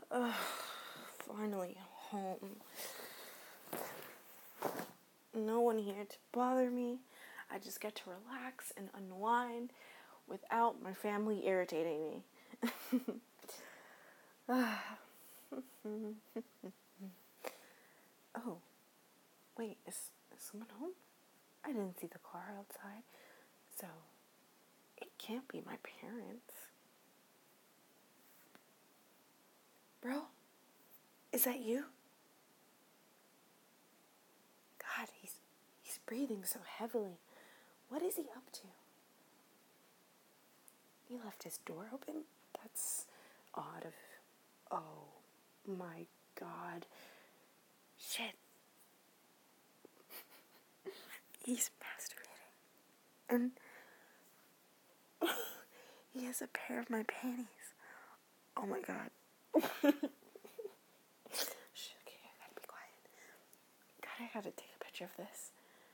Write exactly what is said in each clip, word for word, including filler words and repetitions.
Ugh, finally home. No one here to bother me. I just get to relax and unwind without my family irritating me. Oh, wait, is, is someone home? I didn't see the car outside, so it can't be my parents. Bro, is that you? God, he's he's breathing so heavily. What is he up to? He left his door open? That's odd of... Oh, my God. Shit. He's masturbating. And he has a pair of my panties. Oh, my God. Shh, okay, I gotta be quiet. God, I gotta take a picture of this.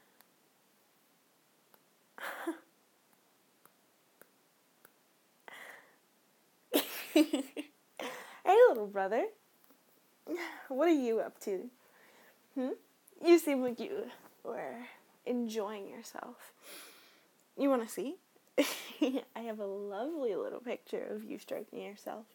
Hey, little brother. What are you up to? Hmm? You seem like you were enjoying yourself. You want to see? I have a lovely little picture of you stroking yourself.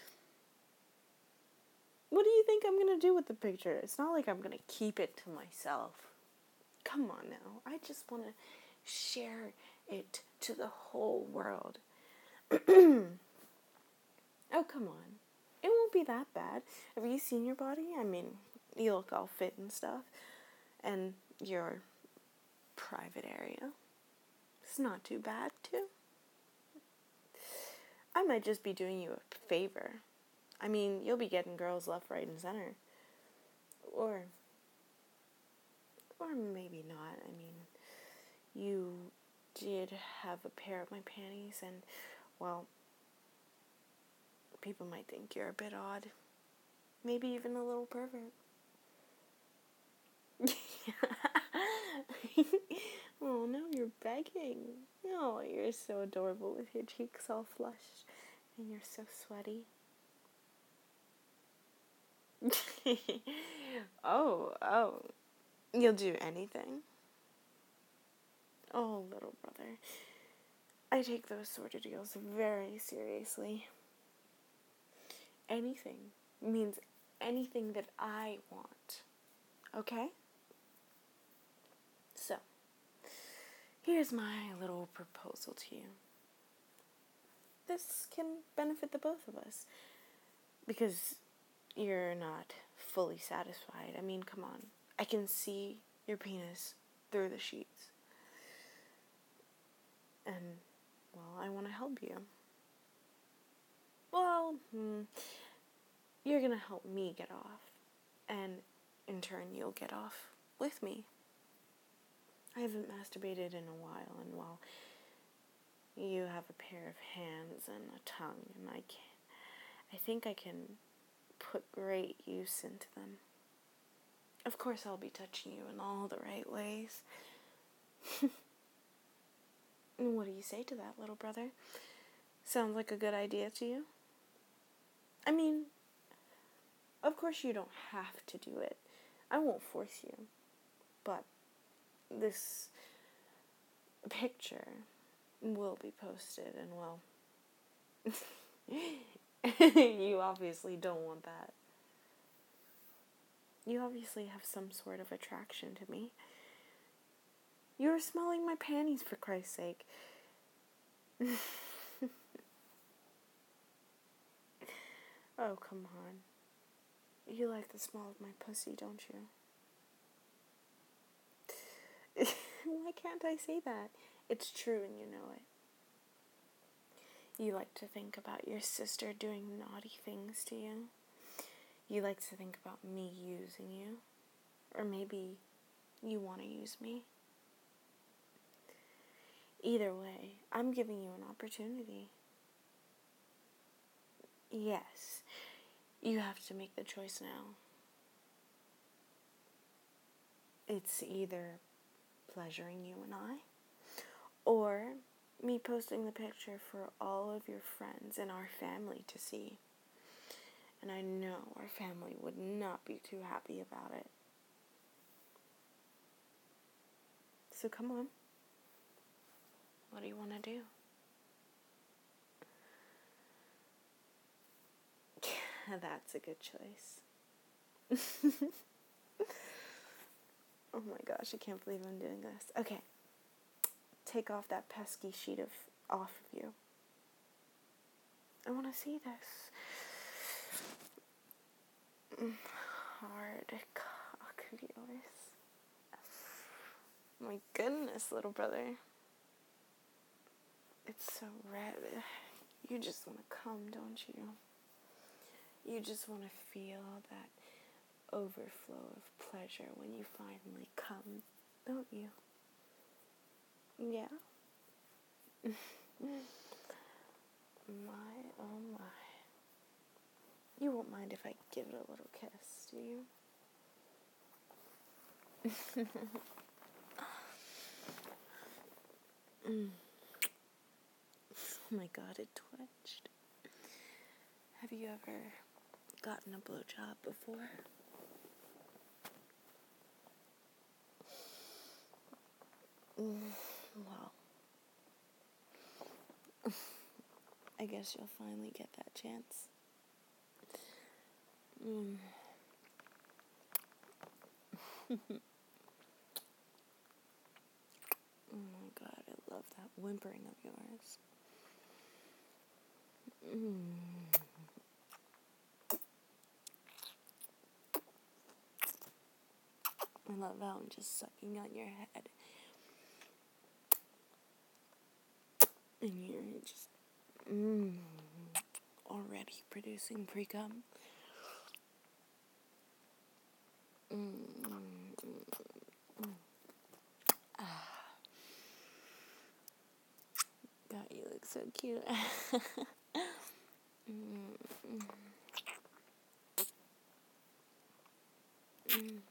What do you think I'm going to do with the picture? It's not like I'm going to keep it to myself. Come on now. I just want to share it to the whole world. Oh, come on. It won't be that bad. Have you seen your body? I mean, you look all fit and stuff. And your private area. It's not too bad, too. I might just be doing you a favor. I mean, you'll be getting girls left, right, and center. Or, or maybe not. I mean, you did have a pair of my panties, and, well, people might think you're a bit odd. Maybe even a little pervert. Oh, now you're begging. Oh, you're so adorable with your cheeks all flushed, and you're so sweaty. oh, oh, you'll do anything? Oh, little brother, I take those sort of deals very seriously. Anything means anything that I want, okay? So, here's my little proposal to you. This can benefit the both of us, because you're not fully satisfied. I mean, come on. I can see your penis through the sheets. And, well, I want to help you. Well, hmm, you're going to help me get off. And, in turn, you'll get off with me. I haven't masturbated in a while, and while you have a pair of hands and a tongue, and I can, I think I can put great use into them. Of course, I'll be touching you in all the right ways. And what do you say to that, little brother? Sounds like a good idea to you? I mean, of course you don't have to do it. I won't force you. But this picture will be posted, and well, you obviously don't want that. You obviously have some sort of attraction to me. You were smelling my panties, for Christ's sake. Oh, come on. You like the smell of my pussy, don't you? Why can't I say that? It's true and you know it. You like to think about your sister doing naughty things to you. You like to think about me using you. Or maybe you want to use me. Either way, I'm giving you an opportunity. Yes, you have to make the choice now. It's either pleasuring you and I, or me posting the picture for all of your friends and our family to see. And I know our family would not be too happy about it. So come on. What do you want to do? That's a good choice. Oh my gosh, I can't believe I'm doing this. Okay. Take off that pesky sheet of off of you. I want to see this. Hard cock of yours. My goodness, little brother. It's so red. You just want to come, don't you? You just want to feel that overflow of pleasure when you finally come, don't you? Yeah? My, oh my. You won't mind if I give it a little kiss, do you? mm. Oh my god, it twitched. Have you ever gotten a blowjob before? Mm, well, I guess you'll finally get that chance. Mm. Oh my god, I love that whimpering of yours. Mm. I love how I'm just sucking on your head. And you're just mm, already producing pre-cum. Mm, mm, mm. Ah. God, you look so cute. mm, mm. Mm.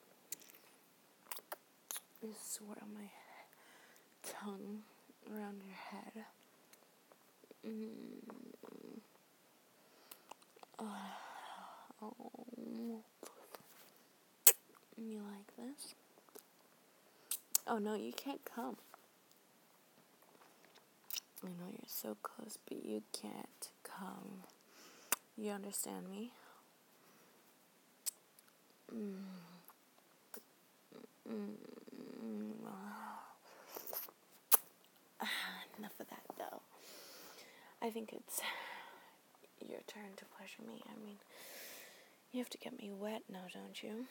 Just swirl my tongue around your head. Mm. Oh. You like this? Oh no, you can't come. I know you're so close, but you can't come. You understand me? Mm. Mm. Enough of that, though. I think it's your turn to pleasure me. I mean, you have to get me wet now, don't you?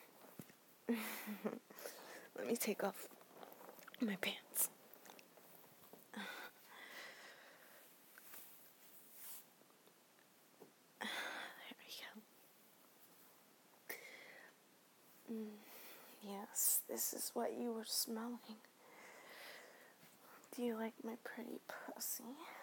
Let me take off my pants. There we go. Mm, yes, this is what you were smelling. Do you like my pretty pussy?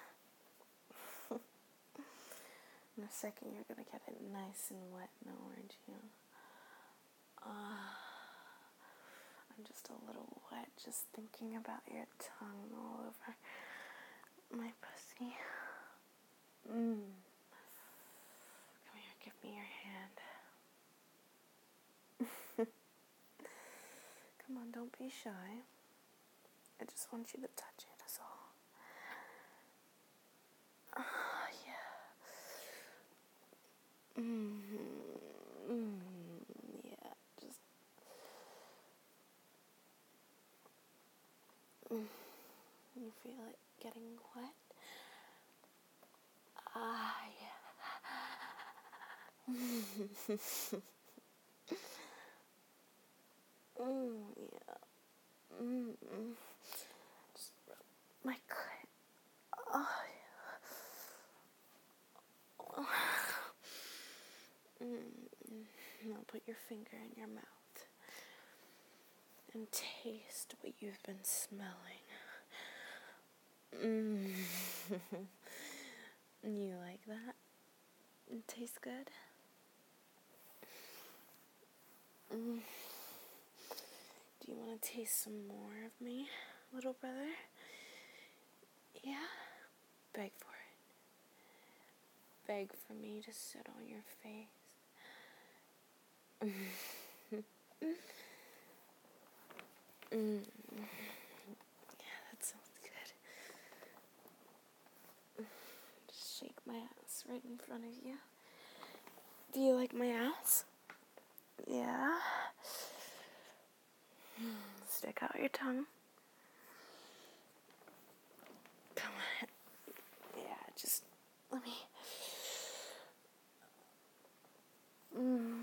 In a second, you're gonna get it nice and wet now, aren't you? Uh, I'm just a little wet just thinking about your tongue all over my pussy. Mm. Come here, give me your hand. Come on, don't be shy. I just want you to touch it, that's all. Ah, yeah. Mm-hmm. Mm, yeah, just... Mm. You feel it getting wet? Ah, yeah. mm, yeah. Mm, mm. Just rub my clit. Oh, yeah. Mm, now put your finger in your mouth and taste what you've been smelling. Mm. You like that? It tastes good? Mm. Do you want to taste some more of me, little brother? Yeah? Beg for it. beg for me to sit on your face. mm. Yeah, that sounds good. Just shake my ass right in front of you. Do you like my ass? Yeah. Stick out your tongue. Come on. Yeah, just let me. Mm.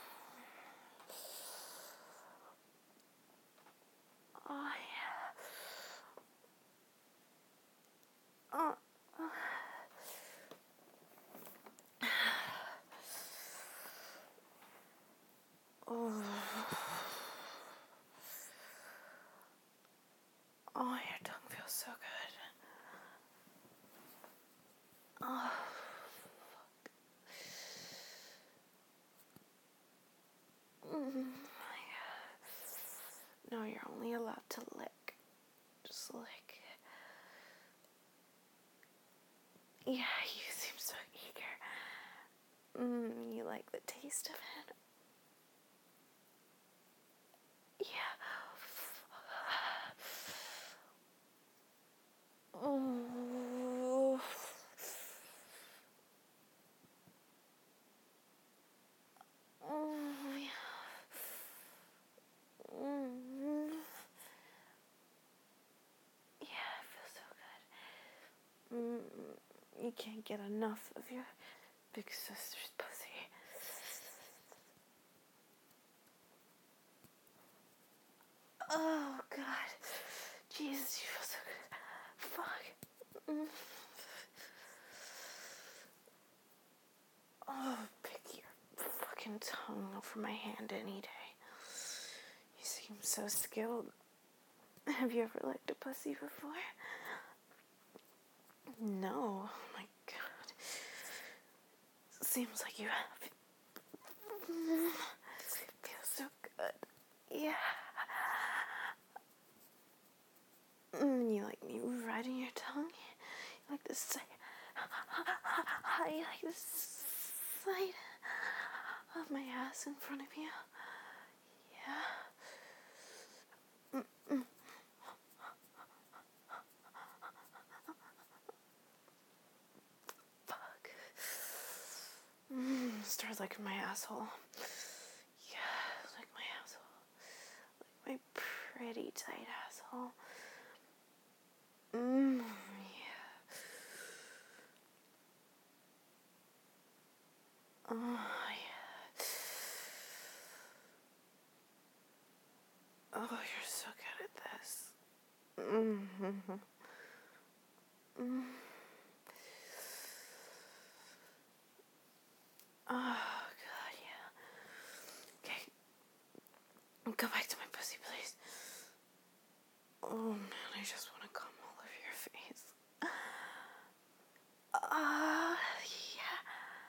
Oh, yeah. Oh. Oh. Oh. Oh, your tongue feels so good. Oh. Mm. No, you're only allowed to lick. Just lick. Yeah, you seem so eager. Mm, you like the taste of it? Yeah. Oh. Oh, yeah. Mm. Yeah, it feels so good. Mm. You can't get enough of your big sister's pussy. Oh, God. Jesus, you feel so good. Fuck. Mm. Oh, pick your fucking tongue over my hand any day. You seem so skilled. Have you ever licked a pussy before? No. Oh my God. Seems like you have. It feels so good. Yeah. Mm, you like me riding your tongue? You like this side? You like this side of my ass in front of you? Yeah. Mm-mm. Fuck. Mm, start liking my asshole. Yeah, like my asshole. Like my pretty tight asshole. Mmm, yeah. Oh, yeah. Oh, you're so good at this. Mm-hmm. Mm. Oh, God, yeah. Okay. Go back to my pussy, please. Oh, man, I just want to come all over your face. Ah, uh, yeah.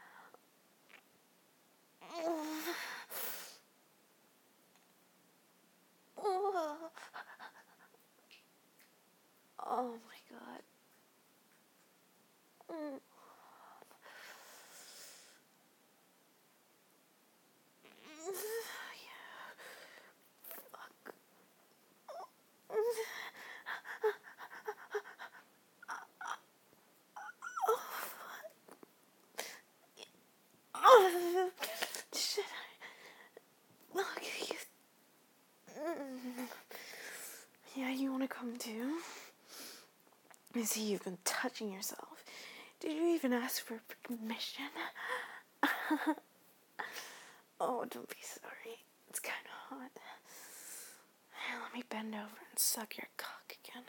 Oh, oh my God. Mm. Yeah. Fuck. Oh, shit. Look, you. Mm. Yeah, you want to come too? I see you've been touching yourself. Did you even ask for permission? Oh, don't be sorry. It's kind of hot. Hey, let me bend over and suck your cock again.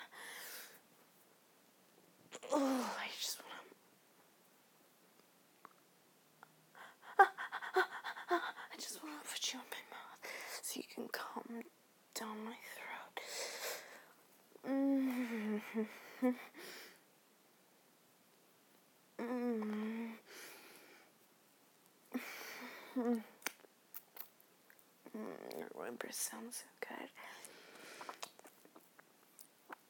Oh, I just want to... I just want to put you in my mouth so you can calm down my throat. Mm-hmm. Mm-hmm. Mm-hmm. Your whimpers sound so good.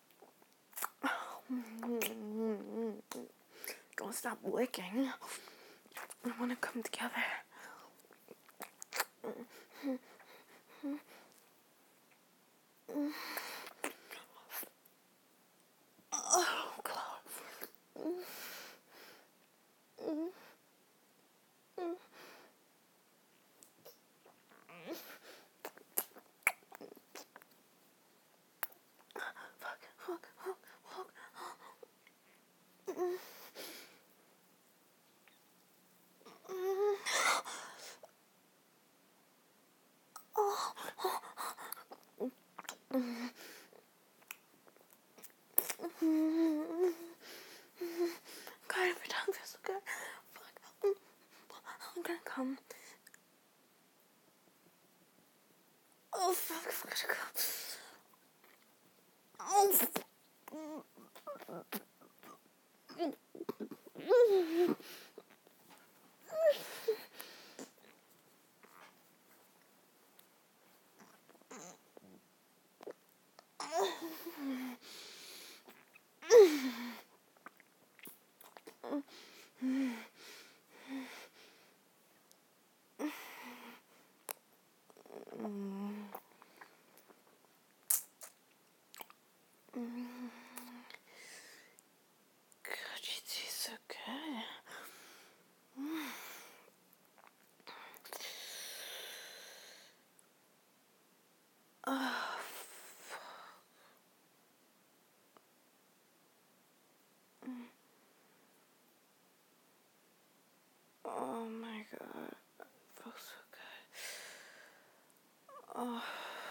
Mm-hmm. Don't stop licking. I want to come together. Oh, God. Fuck, fuck, fuck, fuck. God, every time feels so good. Fuck. I'm gonna come. Oh, fuck, fuck, fuck. Oh, fuck. God, you taste so good. Oh, oh my God. It feels so good. Oh.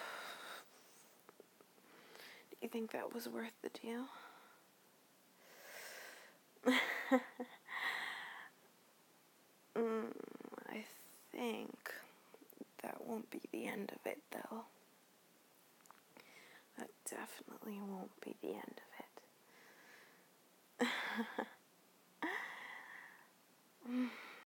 Do you think that was worth the deal? mm, I think that won't be the end of it, though. That definitely won't be the end of it.